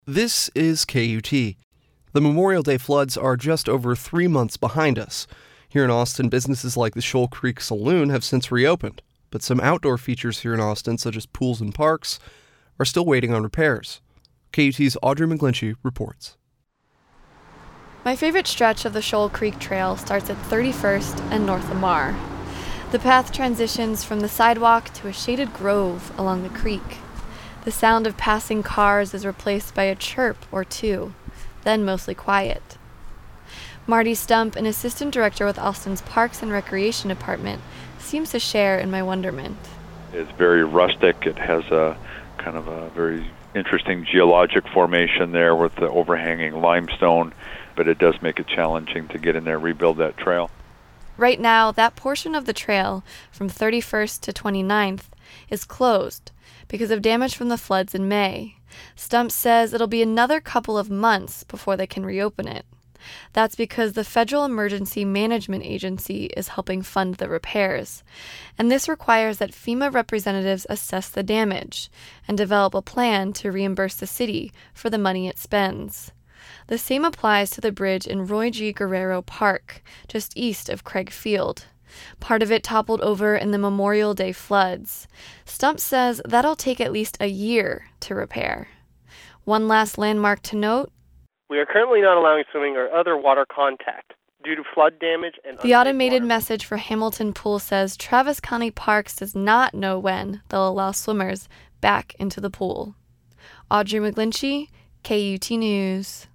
This is KUT. The Memorial Day floods are just over 3 months behind us. Here in Austin, businesses like the Shoal Creek Saloon have since reopened, but some outdoor features here in Austin, such as pools and parks, are still waiting on repairs. KUT's Audrey McGlinchey reports. My favorite stretch of the Shoal Creek Trail starts at 31st and North Lamar. The path transitions from the sidewalk to a shaded grove along the creek. The sound of passing cars is replaced by a chirp or two, then mostly quiet. Marty Stump, an assistant director with Austin's Parks and Recreation Department, seems to share in my wonderment. It's very rustic. It has a kind of a very interesting geologic formation there with the overhanging limestone, but it does make it challenging to get in there and rebuild that trail. Right now, that portion of the trail from 31st to 29th is closed because of damage from the floods in May. Stump says it'll be another couple of months before they can reopen it. That's because the Federal Emergency Management Agency is helping fund the repairs, and this requires that FEMA representatives assess the damage and develop a plan to reimburse the city for the money it spends. The same applies to the bridge in Roy G. Guerrero Park, just east of Craig Field. Part of it toppled over in the Memorial Day floods. Stump says that'll take at least a year to repair. One last landmark to note: we are currently not allowing swimming or other water contact due to flood damage and the automated message for Hamilton Pool says Travis County Parks does not know when they'll allow swimmers back into the pool. Audrey McGlinchey, KUT News.